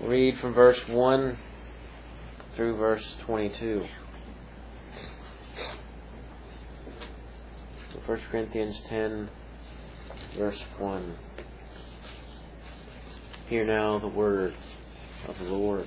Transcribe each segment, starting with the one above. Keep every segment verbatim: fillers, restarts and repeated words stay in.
Read from verse one through verse twenty-two. So First Corinthians ten, verse one. Hear now the word of the Lord.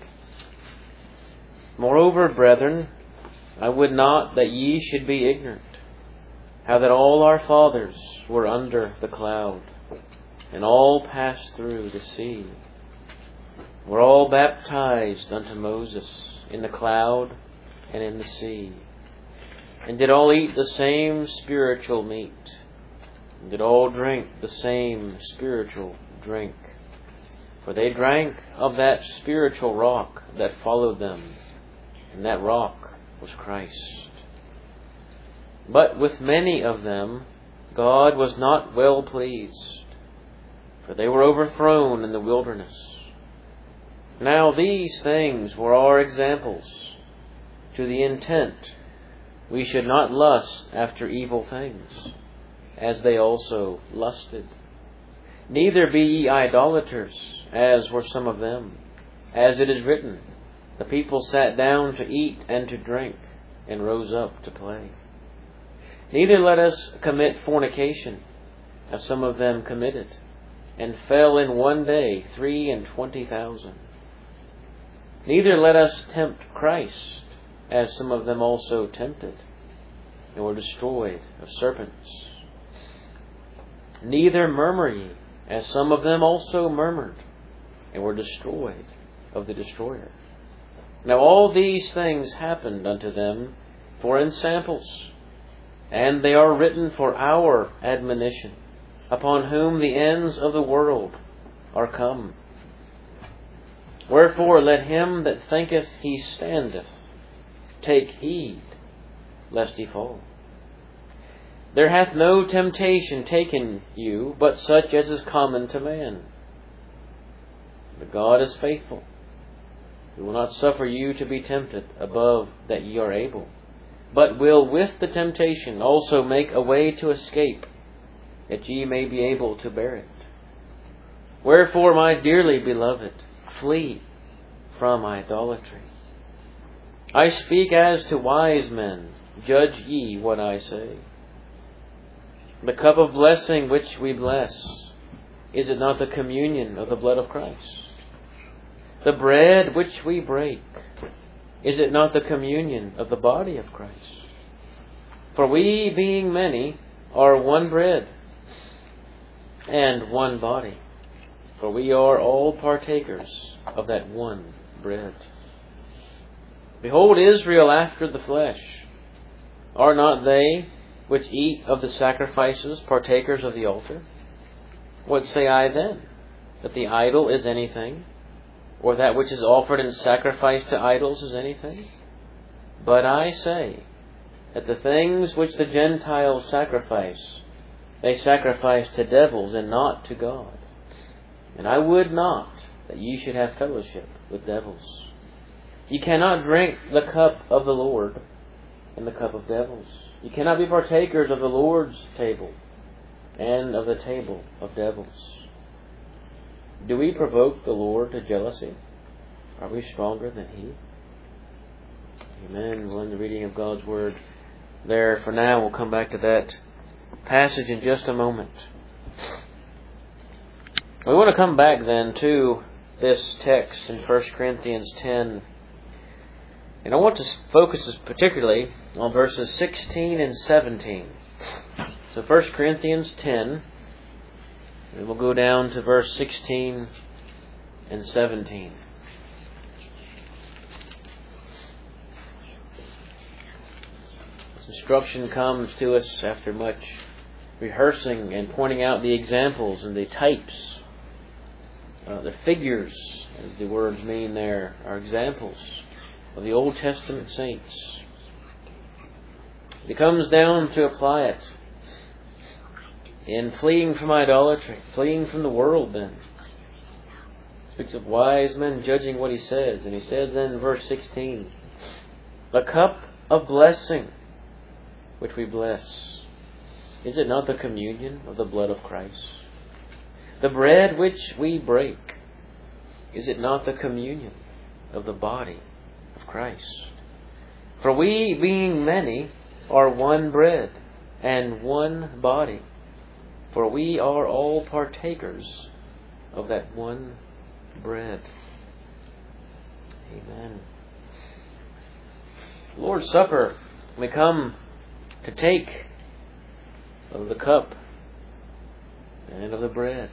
Moreover, brethren, I would not that ye should be ignorant, how that all our fathers were under the cloud, and all passed through the sea, were all baptized unto Moses in the cloud and in the sea, and did all eat the same spiritual meat, and did all drink the same spiritual drink. For they drank of that spiritual rock that followed them, and that rock was Christ. But with many of them God was not well pleased, for they were overthrown in the wilderness. Now these things were our examples, to the intent we should not lust after evil things, as they also lusted. Neither be ye idolaters, as were some of them. As it is written, the people sat down to eat and to drink, and rose up to play. Neither let us commit fornication, as some of them committed, and fell in one day three and twenty thousand. Neither let us tempt Christ, as some of them also tempted, and were destroyed of serpents. Neither murmur ye, as some of them also murmured, and were destroyed of the destroyer. Now all these things happened unto them for ensamples, and they are written for our admonition, upon whom the ends of the world are come. Wherefore let him that thinketh he standeth take heed lest he fall. There hath no temptation taken you, but such as is common to man. But God is faithful, who will not suffer you to be tempted above that ye are able, but will with the temptation also make a way to escape, that ye may be able to bear it. Wherefore, my dearly beloved, flee from idolatry. I speak as to wise men, judge ye what I say. The cup of blessing which we bless, is it not the communion of the blood of Christ? The bread which we break, is it not the communion of the body of Christ? For we, being many, are one bread and one body. For we are all partakers of that one bread. Behold Israel after the flesh. Are not they which eat of the sacrifices partakers of the altar? What say I then? That the idol is anything? Or that which is offered in sacrifice to idols is anything? But I say that the things which the Gentiles sacrifice, they sacrifice to devils and not to God. And I would not that ye should have fellowship with devils. Ye cannot drink the cup of the Lord and the cup of devils. Ye cannot be partakers of the Lord's table and of the table of devils. Do we provoke the Lord to jealousy? Are we stronger than He? Amen. We'll end the reading of God's Word there for now. We'll come back to that passage in just a moment. We want to come back then to this text in First Corinthians ten. And I want to focus particularly on verses sixteen and seventeen. So First Corinthians ten, and we'll go down to verse sixteen and seventeen. This instruction comes to us after much rehearsing and pointing out the examples and the types, uh, the figures, as the words mean there, are examples of the Old Testament saints. It comes down to apply it in fleeing from idolatry, fleeing from the world then. It speaks of wise men judging what he says. And he says then in verse sixteen, the cup of blessing which we bless, is it not the communion of the blood of Christ? The bread which we break, Is it not the communion of the body of Christ? For we, being many, are one bread and one body. For we are all partakers of that one bread. Amen. Lord's Supper, we come to take of the cup and of the bread.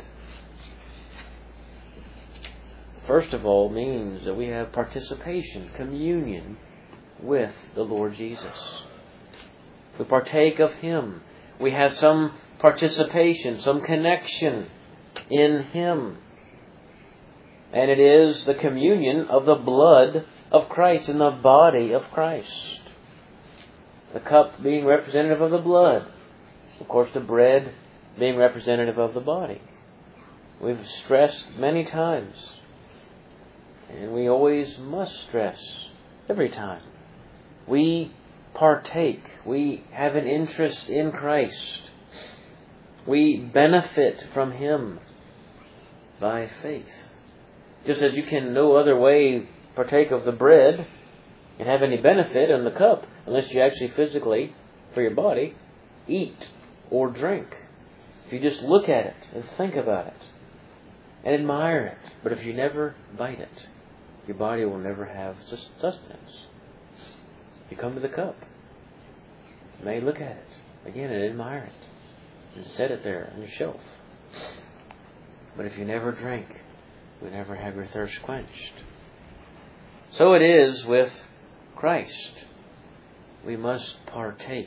First of all, means that we have participation, communion with the Lord Jesus. We partake of Him. We have some participation, some connection in Him. And it is the communion of the blood of Christ and the body of Christ. The cup being representative of the blood. Of course, the bread being representative of the body. We've stressed many times, and we always must stress every time. We partake. We have an interest in Christ. We benefit from Him by faith. Just as you can no other way partake of the bread and have any benefit in the cup unless you actually physically, for your body, eat or drink. If you just look at it and think about it and admire it. But if you never bite it, your body will never have sustenance. You come to the cup. You may look at it again and admire it and set it there on your shelf. But if you never drink, you never have your thirst quenched. So it is with Christ. We must partake.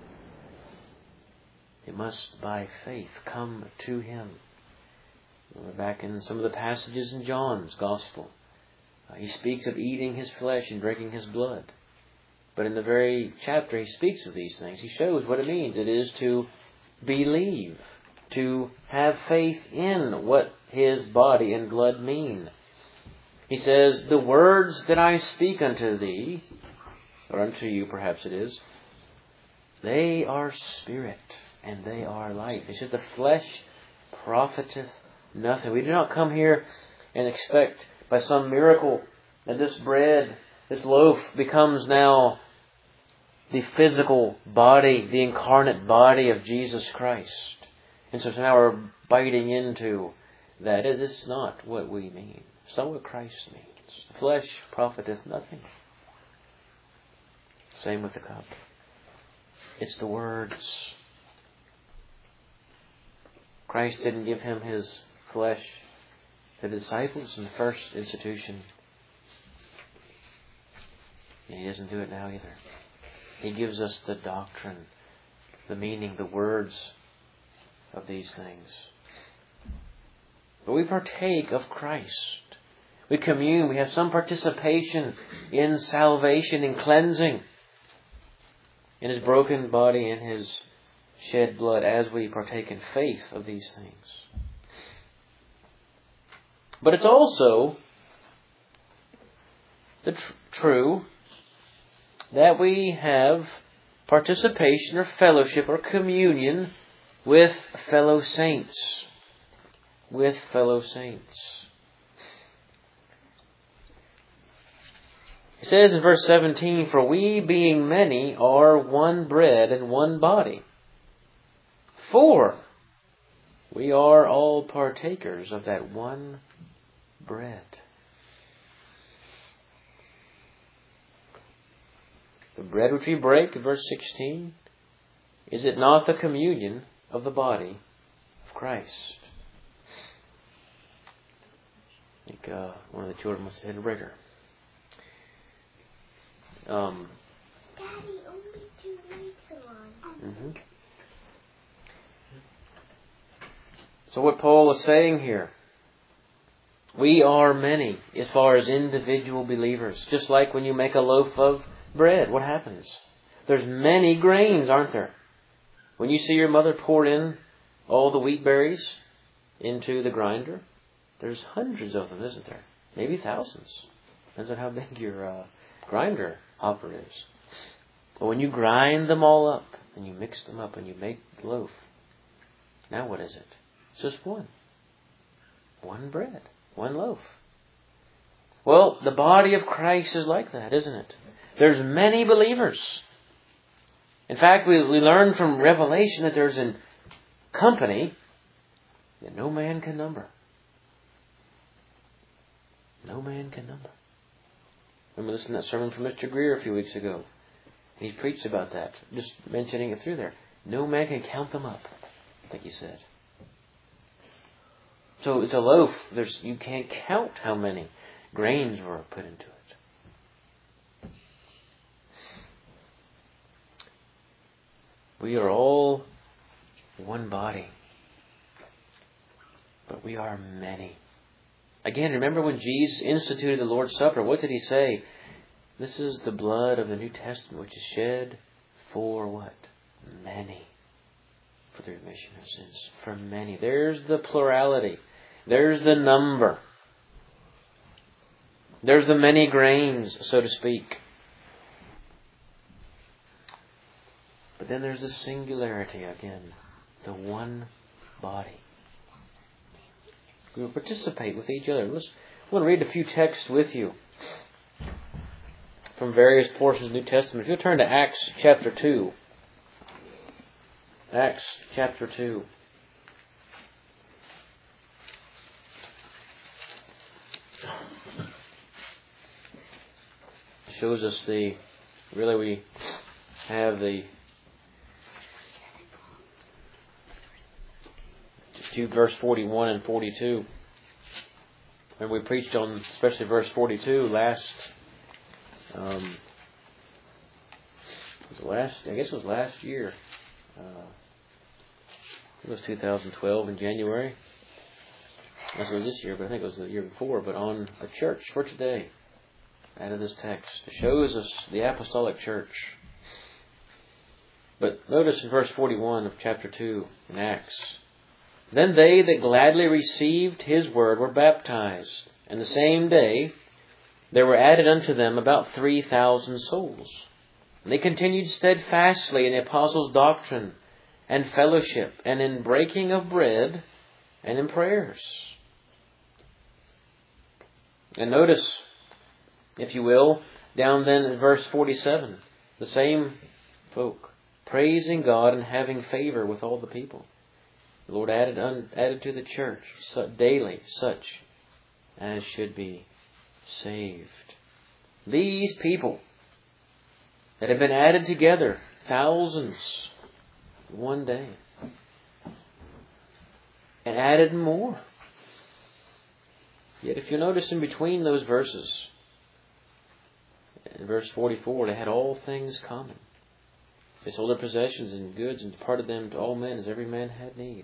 We must, by faith, come to Him. We're back in some of the passages in John's Gospel. Uh, he speaks of eating His flesh and drinking His blood. But in the very chapter he speaks of these things. He shows what it means. It is to believe, to have faith in what His body and blood mean. He says, the words that I speak unto thee, or unto you perhaps it is, they are spirit and they are life. He says, the flesh profiteth nothing. We do not come here and expect by some miracle that this bread, this loaf becomes now the physical body, the incarnate body of Jesus Christ. And so now we're biting into that. It is not what we mean. It's not what Christ means. The flesh profiteth nothing. Same with the cup. It's the words. Christ didn't give Him His flesh to the disciples in the first institution. And He doesn't do it now either. He gives us the doctrine, the meaning, the words of these things. But we partake of Christ. We commune. We have some participation in salvation, in cleansing, in His broken body and His shed blood as we partake in faith of these things. But it's also the tr- true that we have participation or fellowship or communion with fellow saints. With fellow saints. It says in verse seventeen, for we being many are one bread and one body. For we are all partakers of that one bread. The bread which we break, in verse sixteen, is it not the communion of the body of Christ? I think uh, one of the children must have hit a breaker. Um, Daddy, only two lights on. Mm-hmm. So what Paul is saying here, we are many as far as individual believers. Just like when you make a loaf of bread, what happens? There's many grains, aren't there? When you see your mother pour in all the wheat berries into the grinder, there's hundreds of them, isn't there? Maybe thousands. Depends on how big your uh, grinder hopper is. But when you grind them all up and you mix them up and you make the loaf, now what is it? It's just one. One bread. One loaf. Well, the body of Christ is like that, isn't it? There's many believers. In fact, we, we learn from Revelation that there's a company that no man can number. No man can number. Remember listening to that sermon from Mister Greer a few weeks ago. He preached about that, just mentioning it through there. No man can count them up, I think he said. So it's a loaf. There's you can't count how many grains were put into it. We are all one body, but we are many. Again, remember when Jesus instituted the Lord's Supper, what did He say? This is the blood of the New Testament, which is shed for what? Many. For the remission of sins. For many. There's the plurality. There's the number. There's the many grains, so to speak. But then there's the singularity again. The one body. We will participate with each other. Let's, I want to read a few texts with you from various portions of the New Testament. If you'll turn to Acts chapter two. Acts chapter two. Shows us the, really we have the, to verse forty-one and forty-two. And we preached on especially verse forty-two last, um, it was last, I guess it was last year. Uh, it was two thousand twelve in January. That's what it was this year, but I think it was the year before. But on a church for today, out of this text, it shows us the apostolic church. But notice in verse forty-one of chapter two in Acts. Then they that gladly received His word were baptized, and the same day there were added unto them about three thousand souls. And they continued steadfastly in the apostles' doctrine and fellowship, and in breaking of bread, and in prayers. And notice, if you will, down then in verse forty-seven, the same folk, praising God and having favor with all the people. The Lord added, un, added to the church so, daily such as should be saved. These people that have been added together, thousands, one day, and added more. Yet if you notice in between those verses, in verse forty-four, they had all things common. They sold their possessions and goods and departed them to all men as every man had need.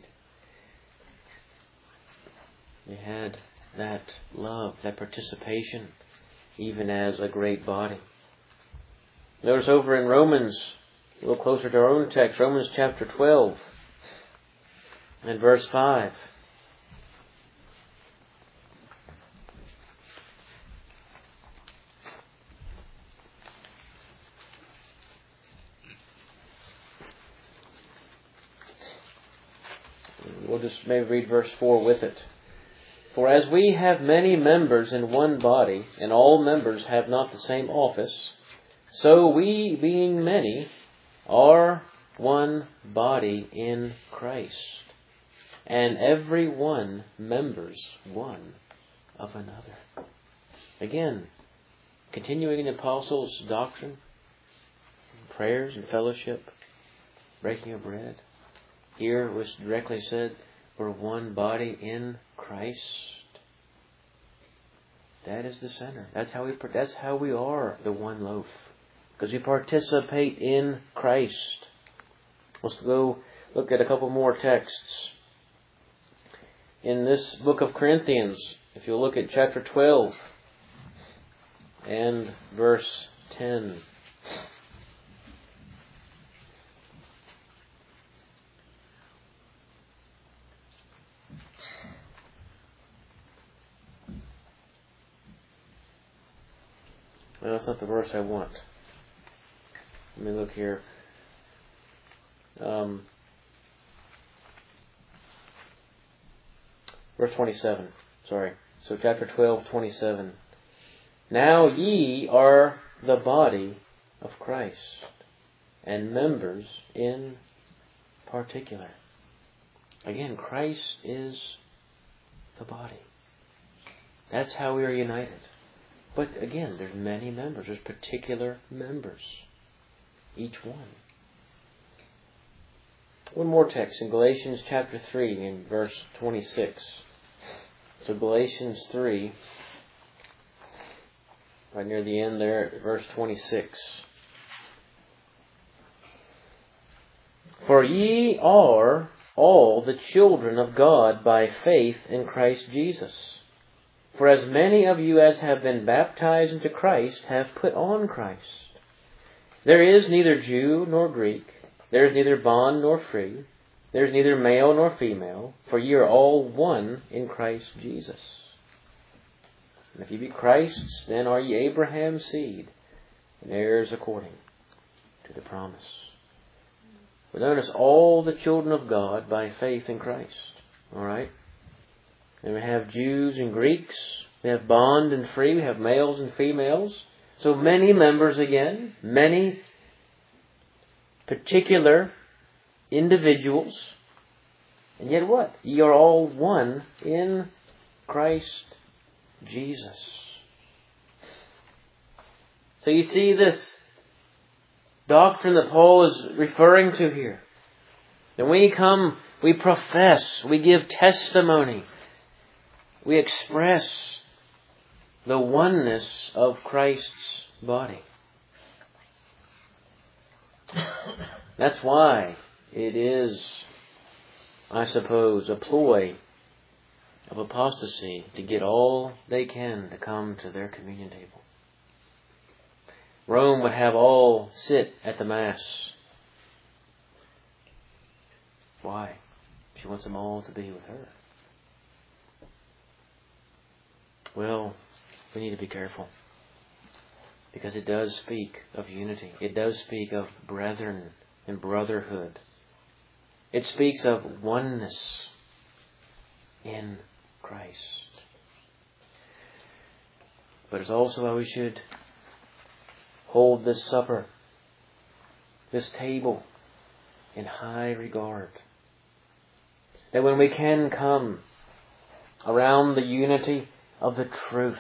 They had that love, that participation, even as a great body. Notice over in Romans, a little closer to our own text, Romans chapter twelve and verse five. We'll just maybe read verse four with it. For as we have many members in one body, and all members have not the same office, so we, being many, are one body in Christ, and every one members one of another. Again, continuing in the apostles' doctrine, prayers and fellowship, breaking of bread. Here it was directly said, we're one body in Christ. That is the center. That's how we. That's how we are the one loaf, because we participate in Christ. Let's go look at a couple more texts in this book of Corinthians. If you look at chapter twelve and verse ten. Well, that's not the verse I want. Let me look here. Um, verse twenty-seven. Sorry. So chapter twelve, twenty-seven. Now ye are the body of Christ, and members in particular. Again, Christ is the body. That's how we are united. But again, there's many members. There's particular members. Each one. One more text in Galatians chapter three in verse twenty-six. So Galatians three, right near the end there, verse twenty-six. For ye are all the children of God by faith in Christ Jesus. For as many of you as have been baptized into Christ have put on Christ. There is neither Jew nor Greek, there is neither bond nor free, there is neither male nor female, for ye are all one in Christ Jesus. And if ye be Christ's, then are ye Abraham's seed, and heirs according to the promise. But notice, all the children of God by faith in Christ. Alright? And we have Jews and Greeks. We have bond and free. We have males and females. So many members again. Many particular individuals. And yet what? Ye are all one in Christ Jesus. So you see this doctrine that Paul is referring to here. When we come, we profess, we give testimony, we express the oneness of Christ's body. That's why it is, I suppose, a ploy of apostasy to get all they can to come to their communion table. Rome would have all sit at the Mass. Why? She wants them all to be with her. Well, we need to be careful. Because it does speak of unity. It does speak of brethren and brotherhood. It speaks of oneness in Christ. But it's also how we should hold this supper, this table, in high regard. That when we can come around the unity of the truth,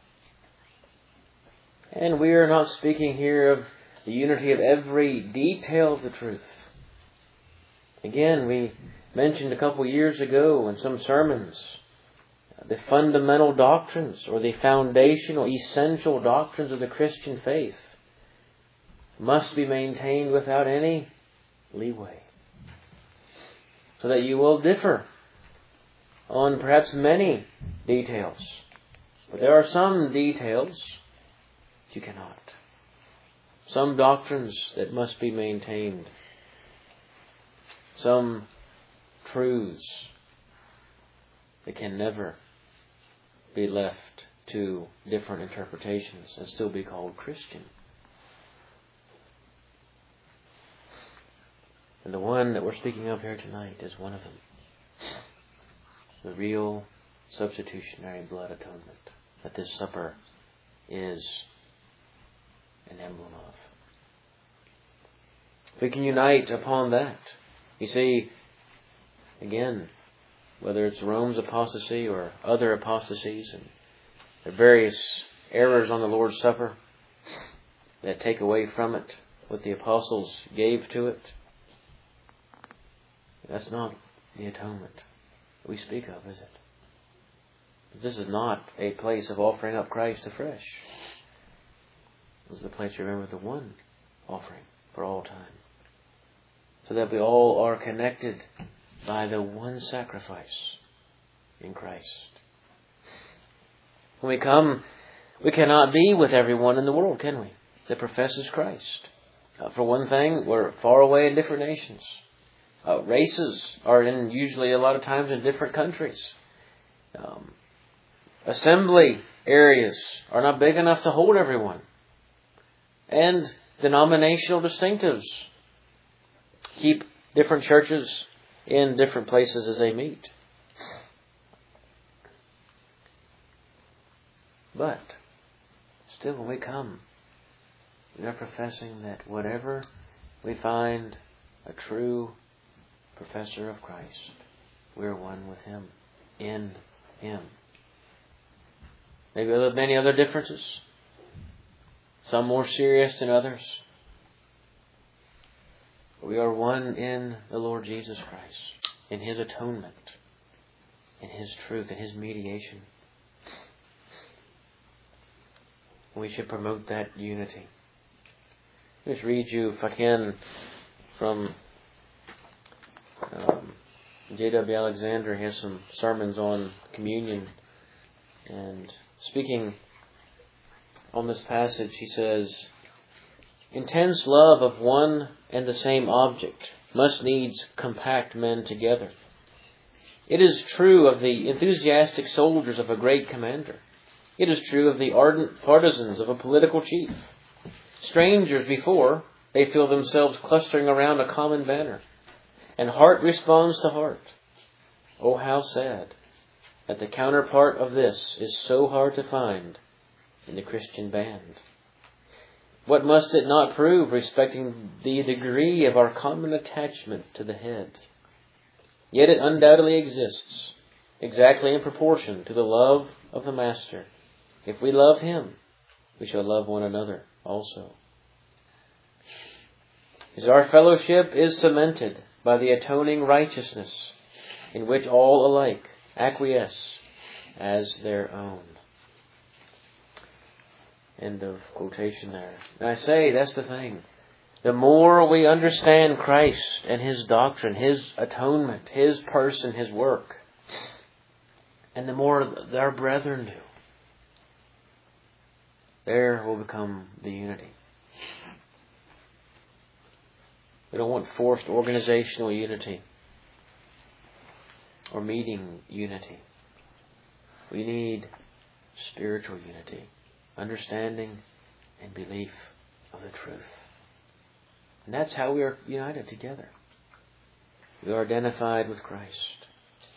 and we are not speaking here of the unity of every detail of the truth. Again, we mentioned a couple years ago in some sermons the fundamental doctrines or the foundational, essential doctrines of the Christian faith must be maintained without any leeway. So that you will differ on perhaps many details. But there are some details you cannot. Some doctrines that must be maintained. Some truths that can never be left to different interpretations and still be called Christian. And the one that we're speaking of here tonight is one of them. The real substitutionary blood atonement that this supper is an emblem of. If we can unite upon that, you see, again, whether it's Rome's apostasy or other apostasies and the various errors on the Lord's Supper that take away from it what the apostles gave to it, that's not the atonement we speak of, is it? This is not a place of offering up Christ afresh. This is a place to remember the one offering for all time. So that we all are connected by the one sacrifice in Christ. When we come, we cannot be with everyone in the world, can we, that professes Christ? Uh, for one thing, we're far away in different nations. Uh, races are in usually a lot of times in different countries. Um, assembly areas are not big enough to hold everyone. And denominational distinctives keep different churches in different places as they meet. But still when we come, we are professing that whatever we find a true professor of Christ, we are one with Him, in Him. Maybe there are many other differences, some more serious than others. We are one in the Lord Jesus Christ, in His atonement, in His truth, in His mediation. We should promote that unity. I'll just read you, if I can, from um, J W Alexander. He has some sermons on communion. And speaking on this passage, he says, intense love of one and the same object must needs compact men together. It is true of the enthusiastic soldiers of a great commander. It is true of the ardent partisans of a political chief. Strangers before, they feel themselves clustering around a common banner, and heart responds to heart. Oh, how sad that the counterpart of this is so hard to find in the Christian band. What must it not prove respecting the degree of our common attachment to the head? Yet it undoubtedly exists, exactly in proportion to the love of the Master. If we love Him, we shall love one another also. As our fellowship is cemented by the atoning righteousness in which all alike acquiesce as their own. End of quotation there. And I say, that's the thing. The more we understand Christ and His doctrine, His atonement, His person, His work, and the more our brethren do, there will become the unity. We don't want forced organizational unity or meeting unity. We need spiritual unity, understanding and belief of the truth. And that's how we are united together. We are identified with Christ.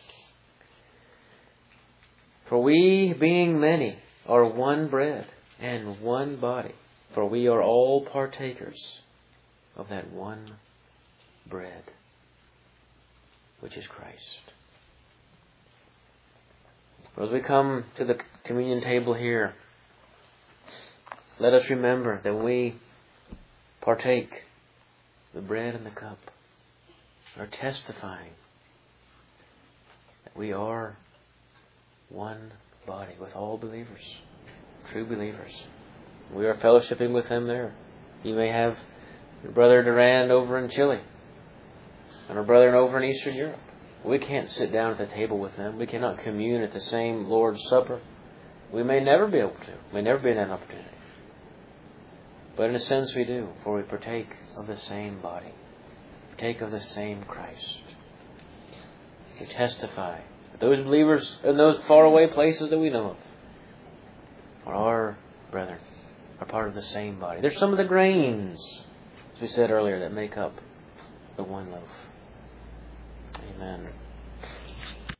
For we, being many, are one bread and one body, for we are all partakers of that one bread, which is Christ. As we come to the communion table here, let us remember that when we partake the bread and the cup, we are testifying that we are one body with all believers, true believers. We are fellowshipping with them there. You may have your brother Durand over in Chile and our brethren over in Eastern Europe. We can't sit down at the table with them. We cannot commune at the same Lord's Supper. We may never be able to. We may never be in that opportunity. But in a sense we do, for we partake of the same body. Partake of the same Christ. We testify that those believers in those faraway places that we know of are our brethren, are part of the same body. There's some of the grains, as we said earlier, that make up the one loaf. Amen.